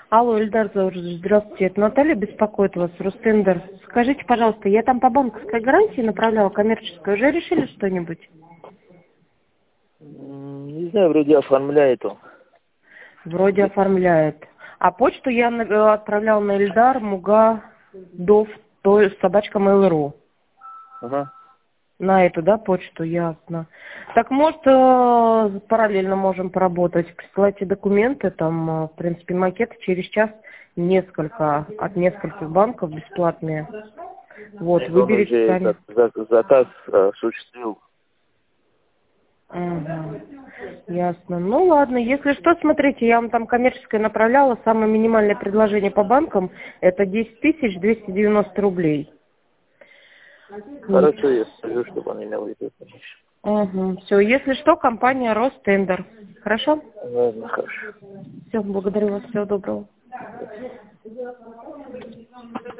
Алло, Эльдар, здравствуйте, это Наталья беспокоит вас, Ростендер. Скажите, пожалуйста, я там по банковской гарантии направляла коммерческую, уже решили что-нибудь? Не знаю, вроде оформляет он. Вроде оформляет. А почту я отправлял на Эльдар, Муга, Дов, то есть собачка Mail.ru. Ага. На эту, да, почту, ясно. Так, может, параллельно можем поработать. Присылайте документы, там, в принципе, макеты через час от нескольких банков бесплатные. Вот, Он выберите уже сами. заказ осуществил. Ага, ясно. Ну ладно, если что, смотрите, я вам там коммерческое направляла. Самое минимальное предложение по банкам это 10 290 рублей. Вот. Хорошо, я скажу, чтобы он имел в виду, конечно. Угу. Все, если что, компания Ростендер. Хорошо? Ладно, хорошо. Все, благодарю вас, всего доброго.